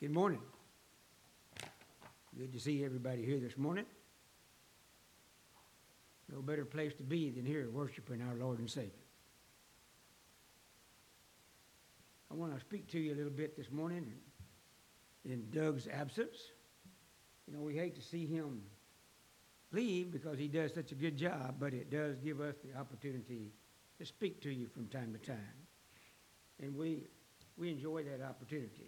Good morning. Good to see everybody here this morning. No better place to be than here worshiping our Lord and Savior. I want to speak to you a little bit this morning in Doug's absence. You know, we hate to see him leave because he does such a good job, but it does give us the opportunity to speak to you from time to time. And we enjoy that opportunity.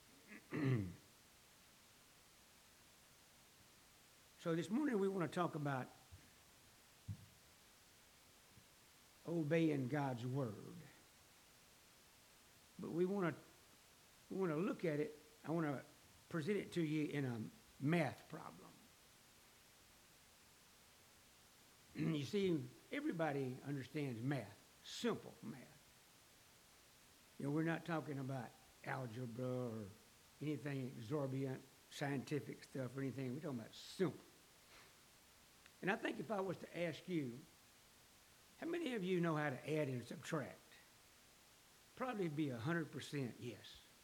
So this morning we want to talk about obeying God's word. But we want to look at it. I want to present it to you in a math problem. You see, everybody understands math, simple math. You know, we're not talking about algebra or anything exorbitant, scientific stuff or anything. We're talking about simple. And I think if I was to ask you, how many of you know how to add and subtract? Probably be 100% yes.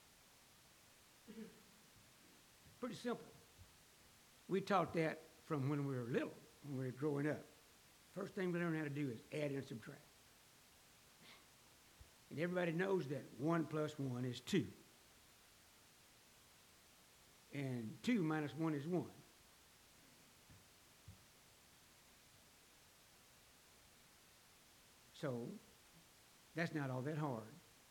Pretty simple. We taught that from when we were little, when we were growing up. First thing we learn how to do is add and subtract. And everybody knows that 1 plus 1 is 2. And 2 minus 1 is 1. So, that's not all that hard.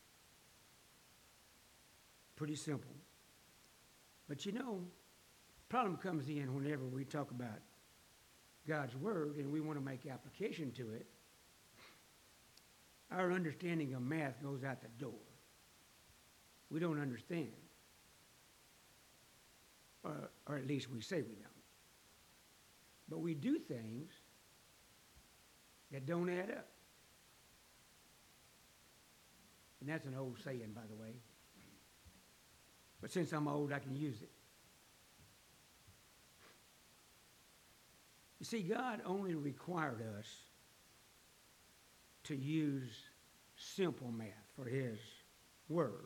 Pretty simple. But you know, problem comes in whenever we talk about God's word and we want to make application to it. Our understanding of math goes out the door. We don't understand. Or at least we say we don't. But we do things that don't add up. And that's an old saying, by the way. But since I'm old, I can use it. You see, God only required us to use simple math for his word.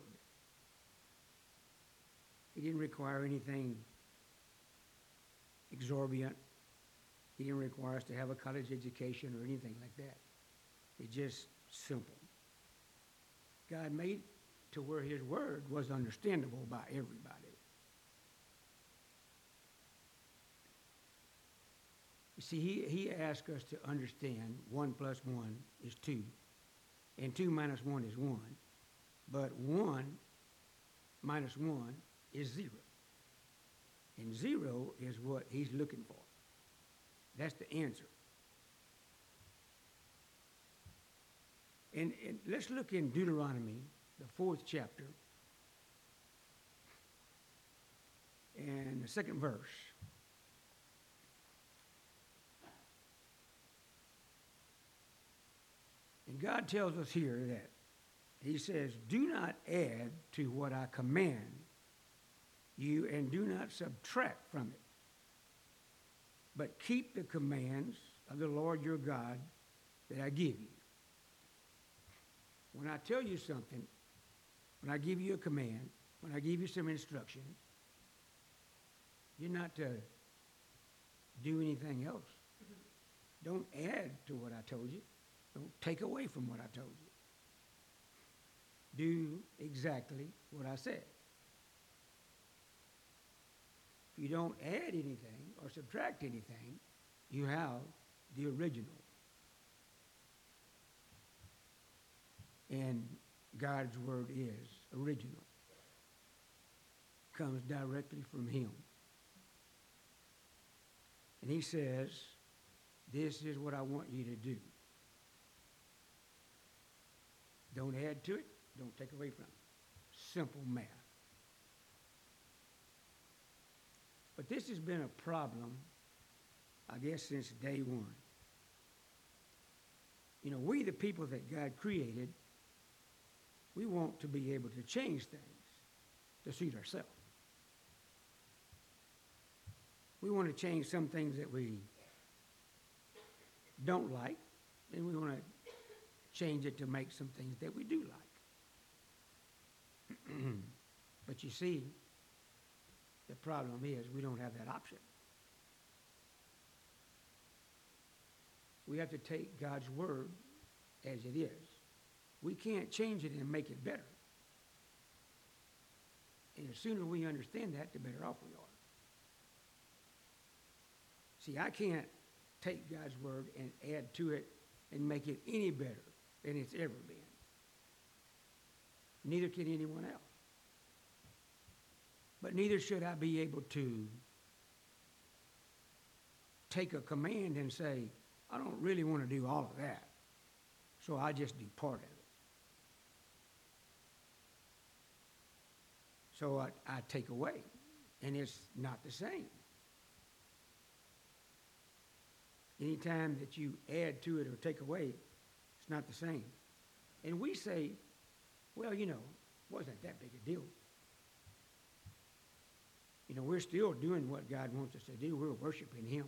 He didn't require anything exorbitant. He didn't require us to have a college education or anything like that. It's just simple. God made to where his word was understandable by everybody. You see, he asked us to understand 1 plus 1 is 2, and 2 minus 1 is 1, but 1 minus 1 is 0. And 0 is what he's looking for. That's the answer. And let's look in Deuteronomy, the 4th chapter, and the 2nd verse. And God tells us here that he says, do not add to what I command you and do not subtract from it, but keep the commands of the Lord your God that I give you. When I tell you something, when I give you a command, when I give you some instructions, you're not to do anything else. Don't add to what I told you. Don't take away from what I told you. Do exactly what I said. If you don't add anything or subtract anything, you have the original. And God's word is original. Comes directly from him. And he says, this is what I want you to do. Don't add to it. Don't take away from it. Simple math. But this has been a problem, I guess, since day one. You know, we, the people that God created, we want to be able to change things to suit ourselves. We want to change some things that we don't like, and we want to change it to make some things that we do like. But you see, The problem is we don't have that option. We have to take God's word as it is. We can't change it and make it better. And the sooner we understand that, the better off we are. See, I can't take God's word and add to it and make it any better than it's ever been. Neither can anyone else. But neither should I be able to take a command and say, I don't really want to do all of that, so I just do part of it. So I take away, and it's not the same. Anytime that you add to it or take away, it's not the same. And we say, well, wasn't that big a deal. We're still doing what God wants us to do. We're worshiping Him.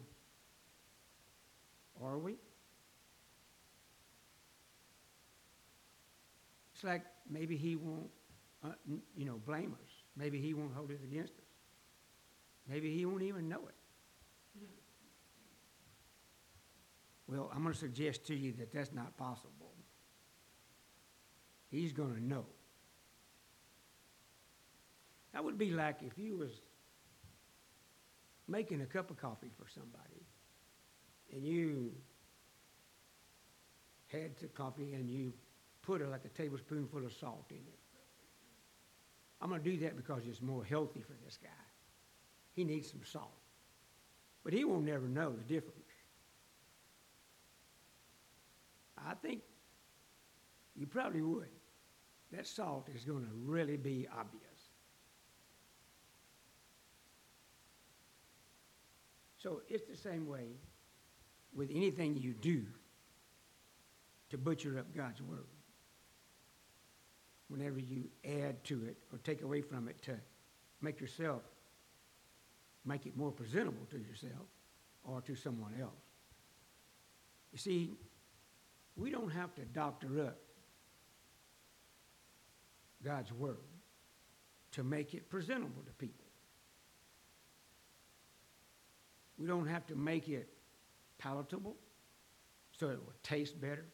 Are we? It's like maybe He won't, blame us. Maybe He won't hold it against us. Maybe He won't even know it. Well, I'm going to suggest to you that that's not possible. He's going to know. That would be like if you was making a cup of coffee for somebody and you had the coffee and you put like a tablespoonful of salt in it. I'm going to do that because it's more healthy for this guy. He needs some salt. But he won't never know the difference. I think you probably would. That salt is going to really be obvious. So it's the same way with anything you do to butcher up God's word. Whenever you add to it or take away from it to make it more presentable to yourself or to someone else. You see, we don't have to doctor up God's word to make it presentable to people. We don't have to make it palatable so it will taste better.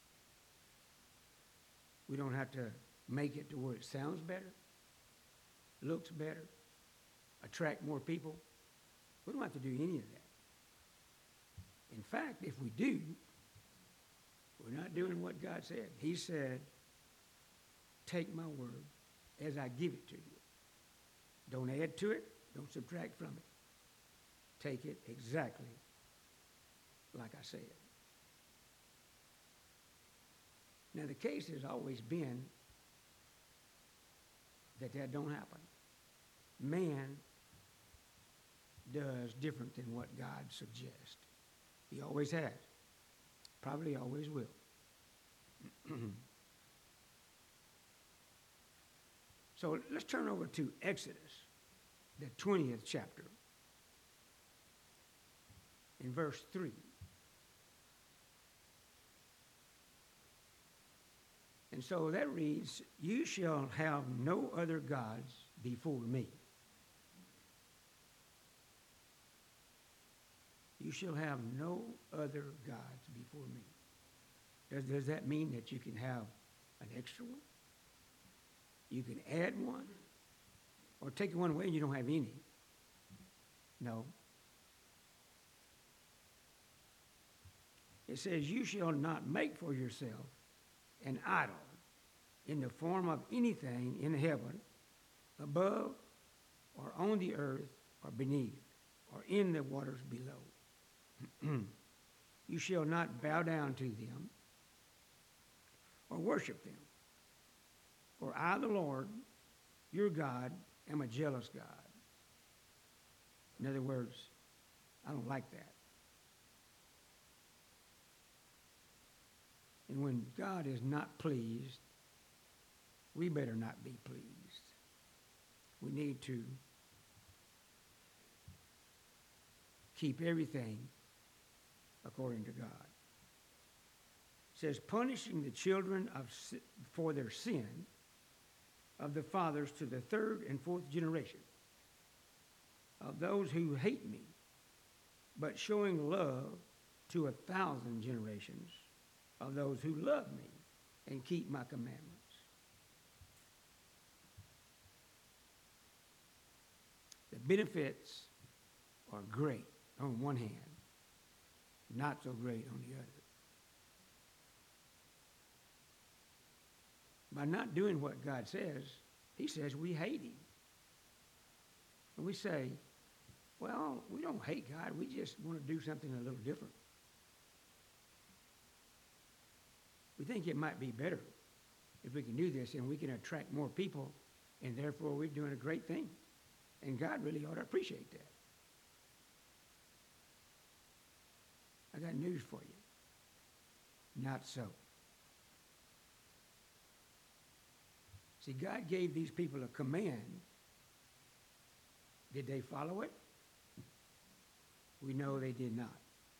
We don't have to make it to where it sounds better, looks better, attract more people. We don't have to do any of that. In fact, if we do, we're not doing what God said. He said, take my word as I give it to you. Don't add to it. Don't subtract from it. Take it exactly like I said. Now, the case has always been that don't happen. Man does different than what God suggests. He always has. Probably always will. So let's turn over to Exodus, the 20th chapter, in verse 3. And so that reads, you shall have no other gods before me. You shall have no other gods before me. Does that mean that you can have an extra one? You can add one? Or take one away and you don't have any? No. It says, you shall not make for yourself an idol in the form of anything in heaven, above, or on the earth, or beneath, or in the waters below. You shall not bow down to them or worship them. For I, the Lord, your God, am a jealous God. In other words, I don't like that. And when God is not pleased, we better not be pleased. We need to keep everything according to God. It says, punishing the children for their sin of the fathers to the third and fourth generation. of those who hate me, but showing love to 1,000 generations of those who love me and keep my commandments. The benefits are great on one hand, not so great on the other. By not doing what God says, he says we hate him. And we say, well, we don't hate God. We just want to do something a little different. We think it might be better if we can do this and we can attract more people, and therefore we're doing a great thing. And God really ought to appreciate that. I got news for you. Not so. See, God gave these people a command. Did they follow it? We know they did not.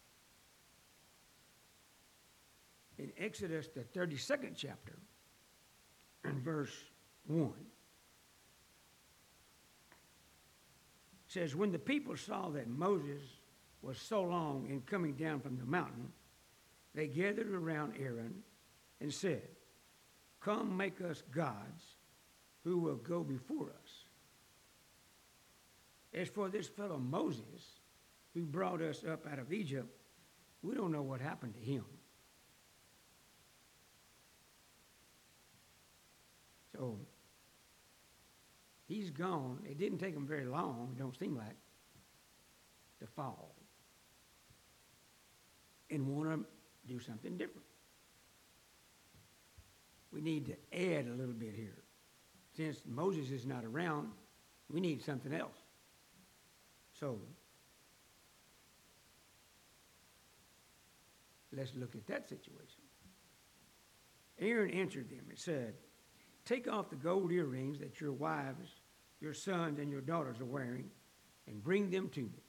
In Exodus, the 32nd chapter, and verse 1, says, when the people saw that Moses was so long in coming down from the mountain, they gathered around Aaron and said, come make us gods who will go before us. As for this fellow Moses, who brought us up out of Egypt, we don't know what happened to him. So, he's gone. It didn't take him very long, don't seem like, to fall and want to do something different. We need to add a little bit here. Since Moses is not around, we need something else. So, let's look at that situation. Aaron answered them and said, take off the gold earrings that your wives, your sons, and your daughters are wearing, and bring them to me.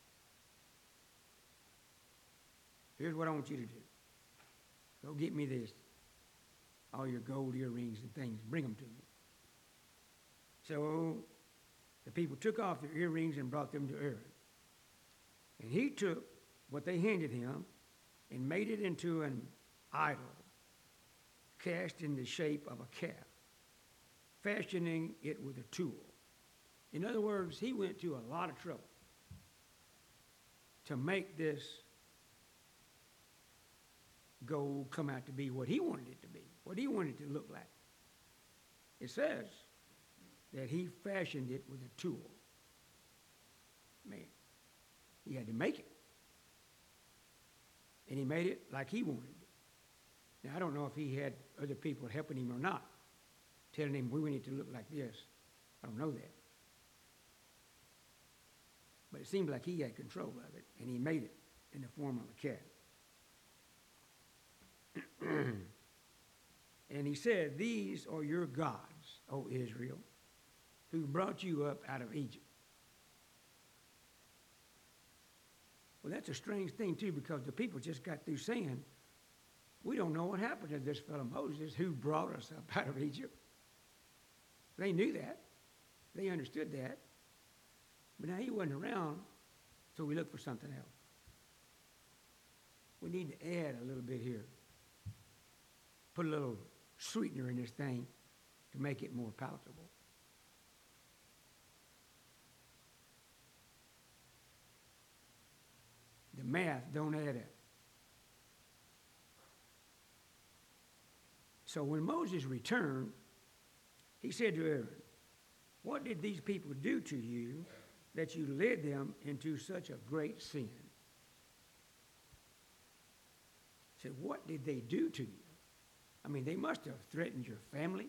Here's what I want you to do. Go get me this, all your gold earrings and things. Bring them to me. So the people took off their earrings and brought them to Aaron. And he took what they handed him and made it into an idol cast in the shape of a calf, fashioning it with a tool. In other words, he went to a lot of trouble to make this gold come out to be what he wanted it to be, what he wanted it to look like. It says that he fashioned it with a tool. Man, he had to make it. And he made it like he wanted it. Now, I don't know if he had other people helping him or not, telling him, we need to look like this. I don't know that. But it seemed like he had control of it, and he made it in the form of a cat. And he said, these are your gods, O Israel, who brought you up out of Egypt. Well, that's a strange thing, too, because the people just got through saying, we don't know what happened to this fellow Moses who brought us up out of Egypt. They knew that. They understood that. But now he wasn't around, so we looked for something else. We need to add a little bit here. Put a little sweetener in this thing to make it more palatable. The math don't add up. So when Moses returned, he said to Aaron, what did these people do to you that you led them into such a great sin? He said, what did they do to you? I mean, they must have threatened your family.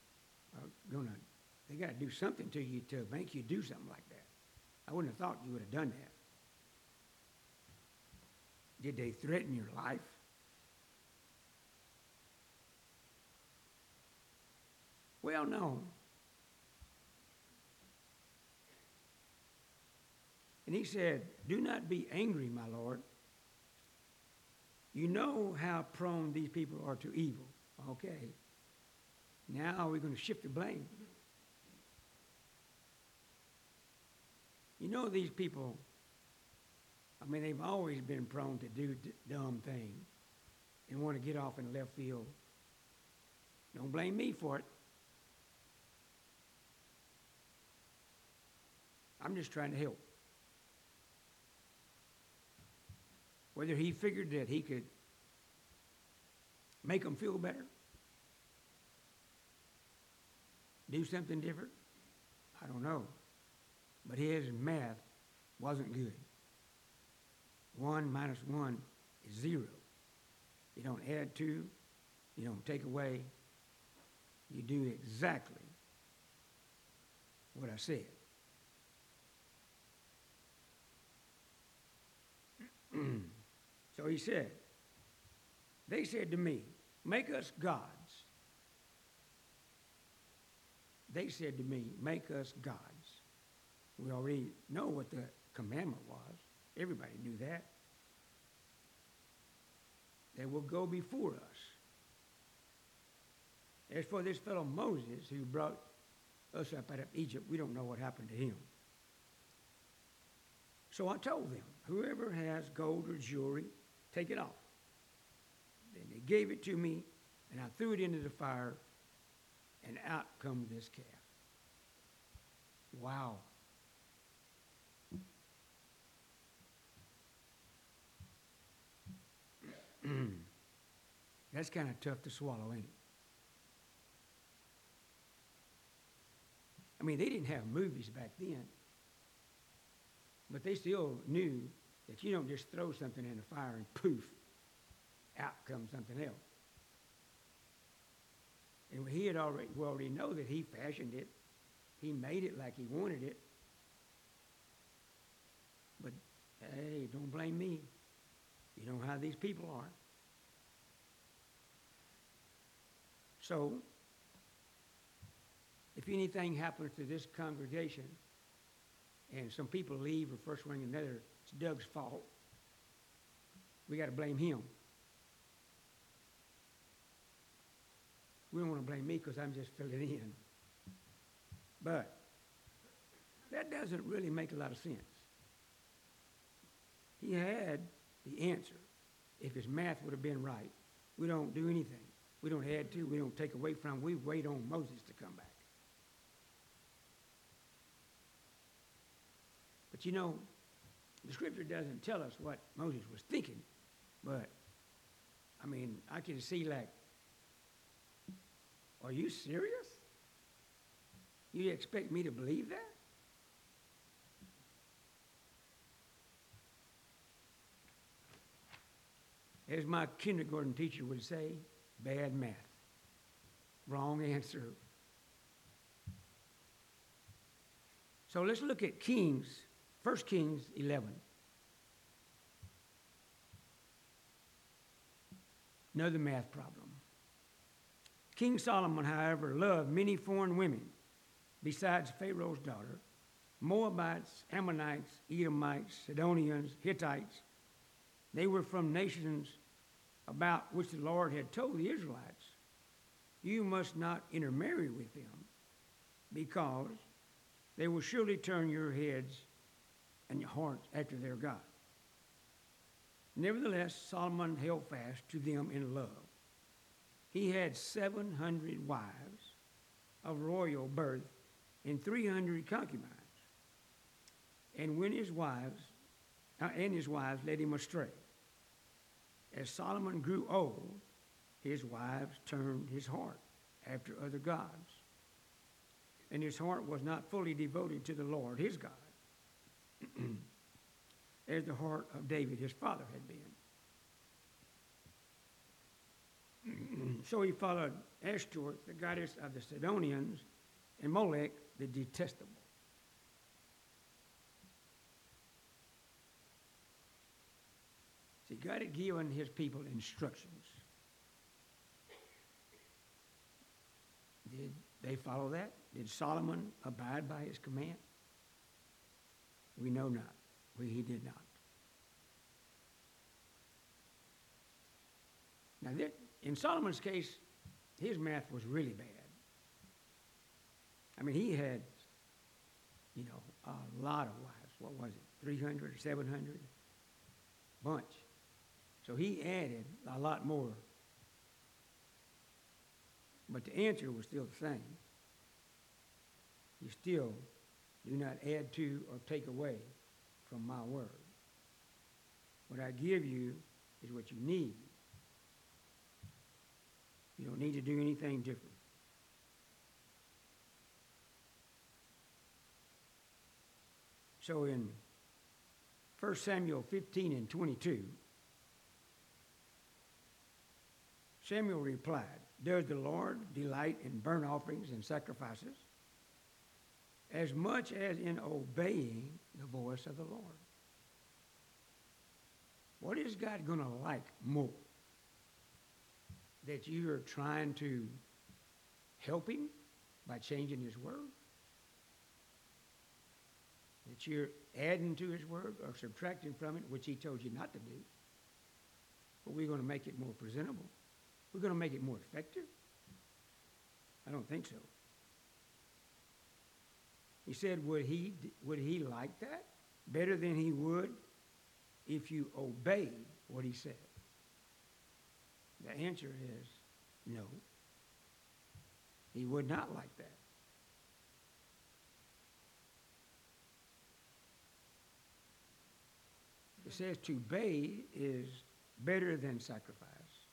They got to do something to you to make you do something like that. I wouldn't have thought you would have done that. Did they threaten your life? Well, no. And he said, do not be angry, my Lord. You know how prone these people are to evil. Okay. Now we're going to shift the blame. You know, these people, I mean, they've always been prone to do dumb things and want to get off in left field. Don't blame me for it. I'm just trying to help. Whether he figured that he could make them feel better, do something different, I don't know. But his math wasn't good. 1 minus 1 is 0. You don't add to, you don't take away. You do exactly what I said. So he said, they said to me, make us gods. They said to me, make us gods. We already know what the commandment was. Everybody knew that. They will go before us. As for this fellow Moses who brought us up out of Egypt, we don't know what happened to him. So I told them, whoever has gold or jewelry, take it off. Then they gave it to me, and I threw it into the fire, and out come this calf. Wow. That's kind of tough to swallow, ain't it? I mean, they didn't have movies back then, but they still knew that you don't just throw something in the fire and poof, out comes something else. And we already know that he fashioned it. He made it like he wanted it. But hey, don't blame me. You know how these people are. So, if anything happens to this congregation and some people leave or first one another, it's Doug's fault. We got to blame him. We don't want to blame me because I'm just filling in. But that doesn't really make a lot of sense. He had the answer. If his math would have been right, we don't do anything. We don't add to, we don't take away from, we wait on Moses to come back. But you know, the scripture doesn't tell us what Moses was thinking, but I mean, I can see like, are you serious? You expect me to believe that? As my kindergarten teacher would say, bad math. Wrong answer. So let's look at Kings, 1 Kings 11. Another math problem. King Solomon, however, loved many foreign women besides Pharaoh's daughter, Moabites, Ammonites, Edomites, Sidonians, Hittites. They were from nations about which the Lord had told the Israelites, you must not intermarry with them, because they will surely turn your heads and your hearts after their God. Nevertheless, Solomon held fast to them in love. He had 700 wives of royal birth and 300 concubines. And when his wives led him astray. As Solomon grew old, his wives turned his heart after other gods. And his heart was not fully devoted to the Lord, his God, as the heart of David, his father, had been. So he followed Ashtoreth, the goddess of the Sidonians, and Molech, the detestable. See, God had given his people instructions. Did they follow that? Did Solomon abide by his command? We know not. He did not. Now, in Solomon's case, his math was really bad. I mean, he had, a lot of wives. what was it, 300 or 700? Bunch. So he added a lot more. But the answer was still the same. You still do not add to or take away from my word. What I give you is what you need. You don't need to do anything different. So in 1 Samuel 15 and 22, Samuel replied, "Does the Lord delight in burnt offerings and sacrifices as much as in obeying the voice of the Lord?" What is God going to like more? That you are trying to help him by changing his word? That you're adding to his word or subtracting from it, which he told you not to do? But we're going to make it more presentable. We're going to make it more effective? I don't think so. He said, would he like that better than he would if you obeyed what he said? The answer is no. He would not like that. It says to obey is better than sacrifice,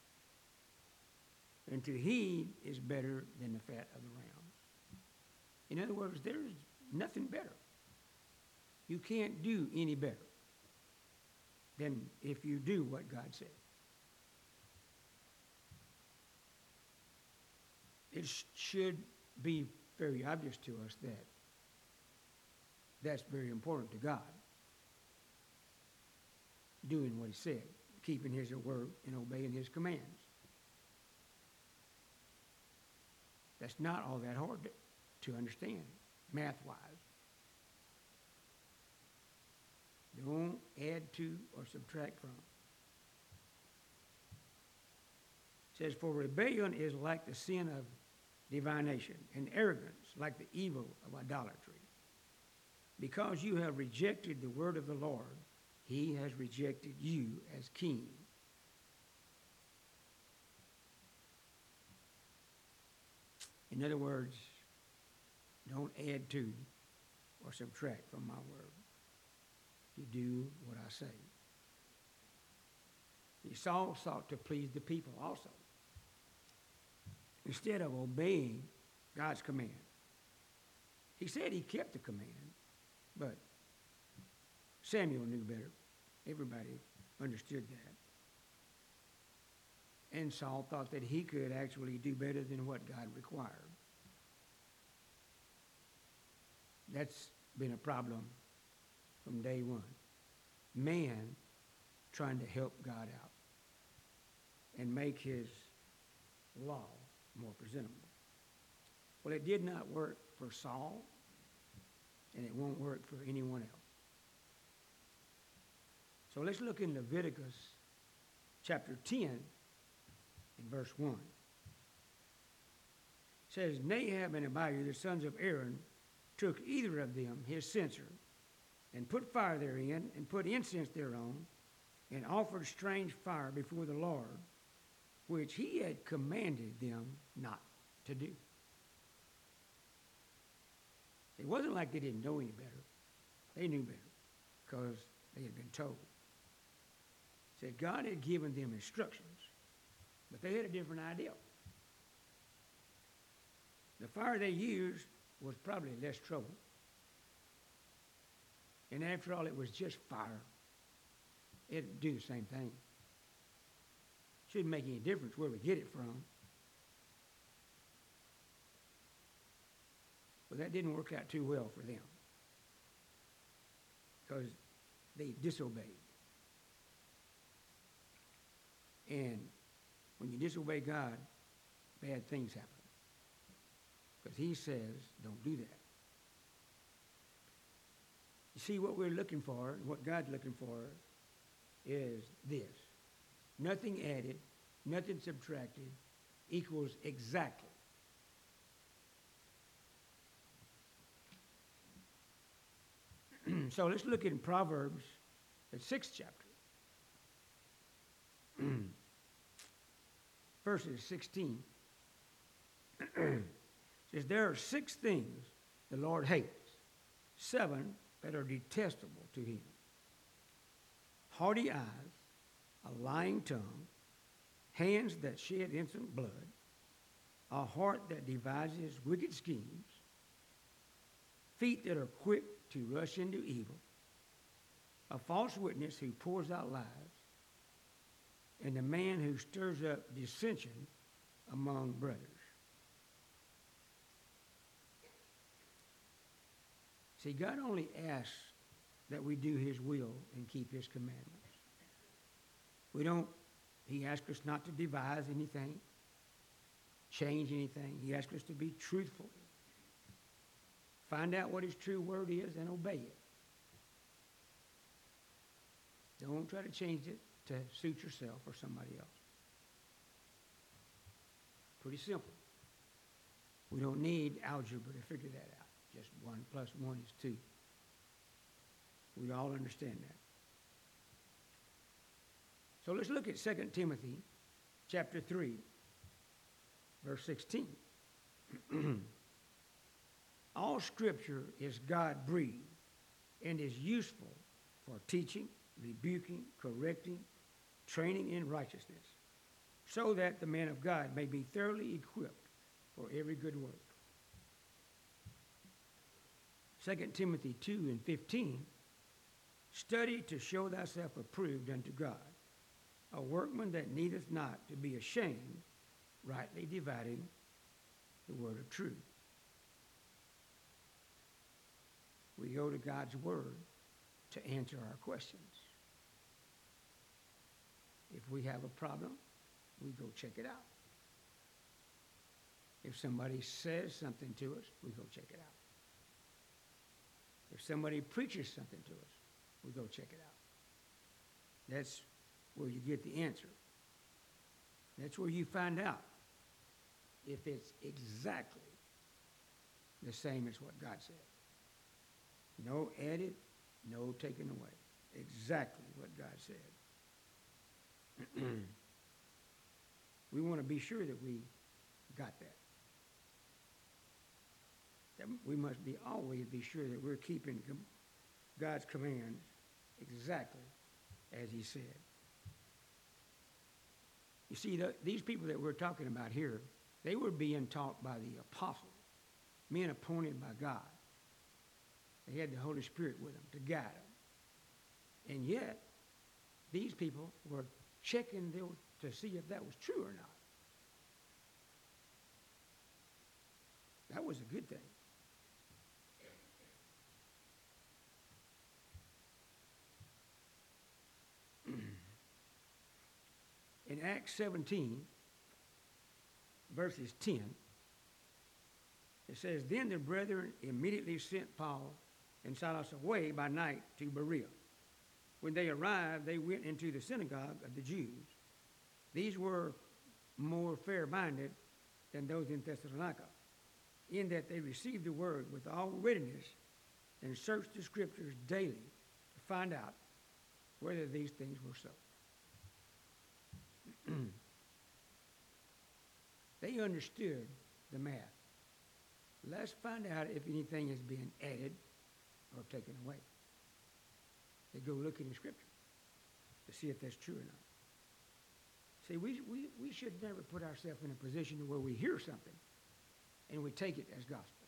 and to heed is better than the fat of the rams. In other words, there's nothing better. You can't do any better than if you do what God said. It should be very obvious to us that that's very important to God. Doing what he said, keeping his word and obeying his commands. That's not all that hard to understand, math-wise. Don't add to or subtract from. It says, for rebellion is like the sin of divination, and arrogance like the evil of idolatry. Because you have rejected the word of the Lord, he has rejected you as king. In other words, don't add to or subtract from my word. You do what I say. Saul sought to please the people also, instead of obeying God's command. He said he kept the command, but Samuel knew better. Everybody understood that. And Saul thought that he could actually do better than what God required. That's been a problem from day one. Man trying to help God out and make his law more presentable. Well, it did not work for Saul, and it won't work for anyone else. So let's look in Leviticus chapter 10 and verse 1. It says, Nadab and Abihu, the sons of Aaron, took either of them his censer and put fire therein and put incense thereon and offered strange fire before the Lord, which he had commanded them not to do. It wasn't like they didn't know any better. They knew better because they had been told. It said God had given them instructions, but they had a different idea. The fire they used was probably less trouble. And after all, it was just fire. It'd do the same thing. Shouldn't make any difference where we get it from. But that didn't work out too well for them because they disobeyed. And when you disobey God, bad things happen because he says, don't do that. You see, what we're looking for, and what God's looking for, is this. Nothing added, nothing subtracted equals exactly. So let's look in Proverbs, the 6th chapter, verses 16. Says, there are 6 things the Lord hates, 7 that are detestable to him: haughty eyes, a lying tongue, hands that shed innocent blood, a heart that devises wicked schemes, feet that are quick to rush into evil, a false witness who pours out lies, and a man who stirs up dissension among brothers. See, God only asks that we do his will and keep his commandments. He asks us not to devise anything, change anything. He asks us to be truthful. Find out what his true word is and obey it. Don't try to change it to suit yourself or somebody else. Pretty simple. We don't need algebra to figure that out. Just 1 + 1 is 2. We all understand that. So let's look at 2 Timothy chapter 3, verse 16. All Scripture is God-breathed and is useful for teaching, rebuking, correcting, training in righteousness, so that the man of God may be thoroughly equipped for every good work. 2 Timothy 2:15, study to show thyself approved unto God, a workman that needeth not to be ashamed, rightly dividing the word of truth. We go to God's word to answer our questions. If we have a problem, we go check it out. If somebody says something to us, we go check it out. If somebody preaches something to us, we go check it out. That's where you get the answer. That's where you find out if it's exactly the same as what God said. No added, no taken away. Exactly what God said. We want to be sure that we got that. We must always be sure that we're keeping God's commands exactly as he said. You see, these people that we're talking about here, they were being taught by the apostles, men appointed by God. They had the Holy Spirit with them to guide them. And yet, these people were checking to see if that was true or not. That was a good thing. In Acts 17, verses 10, it says, then the brethren immediately sent Paul and Silas away by night to Berea. When they arrived, they went into the synagogue of the Jews. These were more fair-minded than those in Thessalonica, in that they received the word with all readiness and searched the scriptures daily to find out whether these things were so. They understood the math. Let's find out if anything has been added or taken away. They go look in the scripture to see if that's true or not. See, we should never put ourselves in a position where we hear something and we take it as gospel.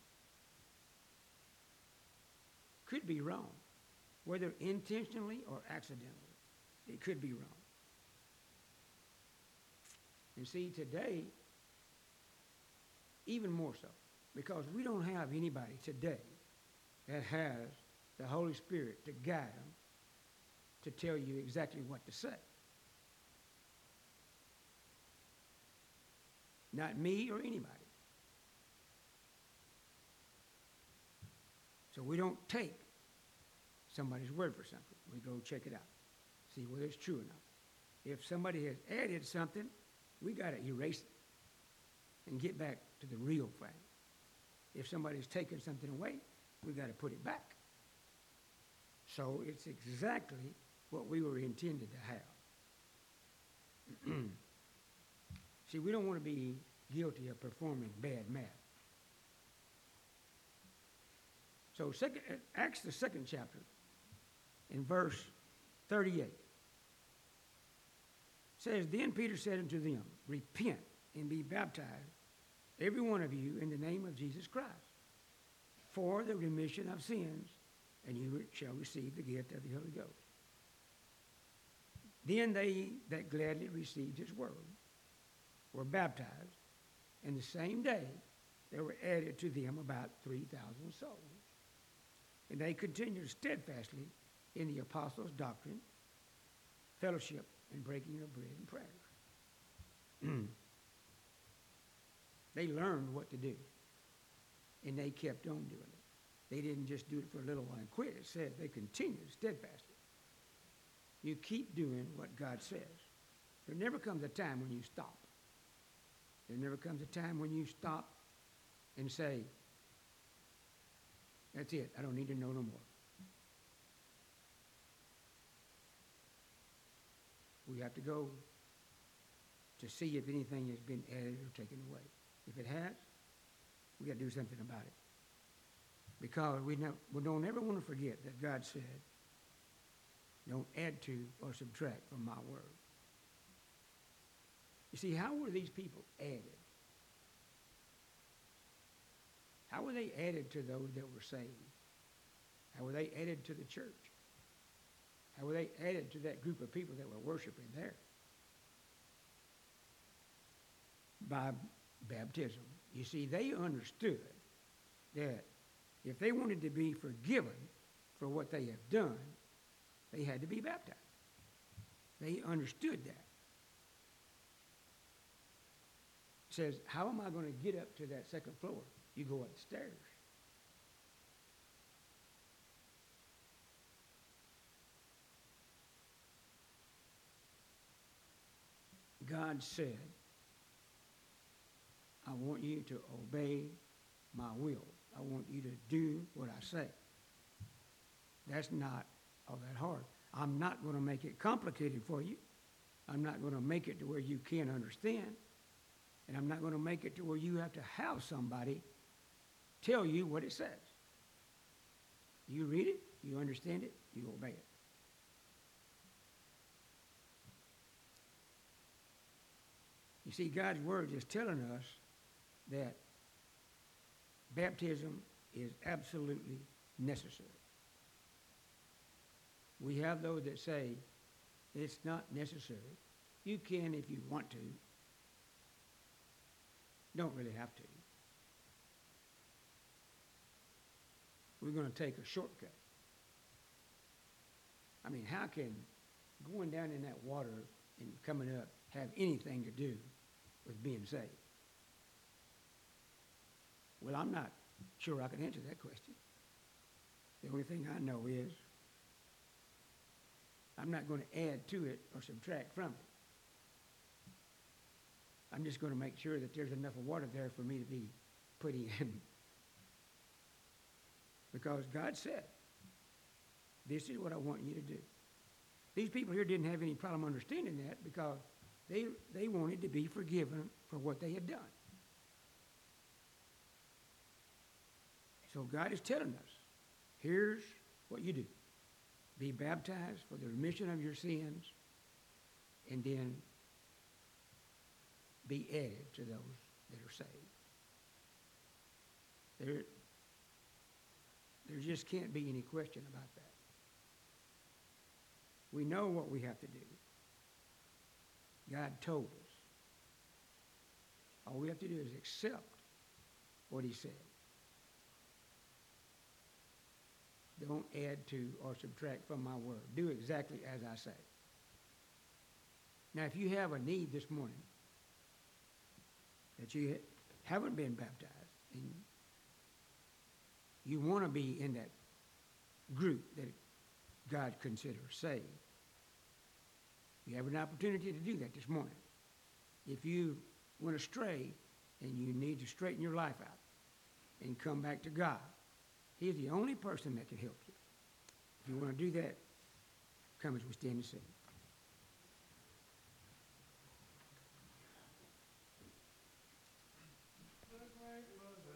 Could be wrong, whether intentionally or accidentally. It could be wrong. And see, today, even more so, because we don't have anybody today that has the Holy Spirit to guide them to tell you exactly what to say. Not me or anybody. So we don't take somebody's word for something. We go check it out, see whether it's true or not. If somebody has added something, we got to erase it and get back to the real thing. If somebody's taken something away, we got to put it back. So it's exactly what we were intended to have. See, we don't want to be guilty of performing bad math. So Acts, the second chapter, in verse 38, says, Then Peter said unto them, Repent and be baptized, every one of you, in the name of Jesus Christ, for the remission of sins, and you shall receive the gift of the Holy Ghost. Then they that gladly received his word were baptized, and the same day there were added to them about 3,000 souls. And they continued steadfastly in the apostles' doctrine, fellowship, and breaking of bread and prayers. They learned what to do, and they kept on doing it. They didn't just do it for a little while and quit. It says they continued steadfastly. You keep doing what God says. There never comes a time when you stop. There never comes a time when you stop and say, that's it, I don't need to know no more. We have to go to see if anything has been added or taken away. If it has, we got to do something about it. Because we don't ever want to forget that God said, don't add to or subtract from my word. You see, how were these people added? How were they added to those that were saved? How were they added to the church? How were they added to that group of people that were worshiping there? By baptism. You see, they understood that if they wanted to be forgiven for what they have done, they had to be baptized. They understood that. It says, how am I going to get up to that second floor? You go up the stairs. God said, I want you to obey my will. I want you to do what I say. That's not all that hard. I'm not going to make it complicated for you. I'm not going to make it to where you can't understand. And I'm not going to make it to where you have to have somebody tell you what it says. You read it, you understand it, you obey it. You see, God's word is telling us that baptism is absolutely necessary. We have those that say it's not necessary. You can if you want to. Don't really have to. We're going to take a shortcut. I mean, how can going down in that water and coming up have anything to do with being saved? Well, I'm not sure I can answer that question. The only thing I know is I'm not going to add to it or subtract from it. I'm just going to make sure that there's enough of water there for me to be putting in. Because God said, this is what I want you to do. These people here didn't have any problem understanding that because they wanted to be forgiven for what they had done. So God is telling us, here's what you do. Be baptized for the remission of your sins, and then be added to those that are saved. There just can't be any question about that. We know what we have to do. God told us. All we have to do is accept what he said. Don't add to or subtract from my word. Do exactly as I say. Now, if you have a need this morning that you haven't been baptized and you want to be in that group that God considers saved, you have an opportunity to do that this morning. If you went astray and you need to straighten your life out and come back to God, he's the only person that can help you. If you want to do that, come as we stand and sing.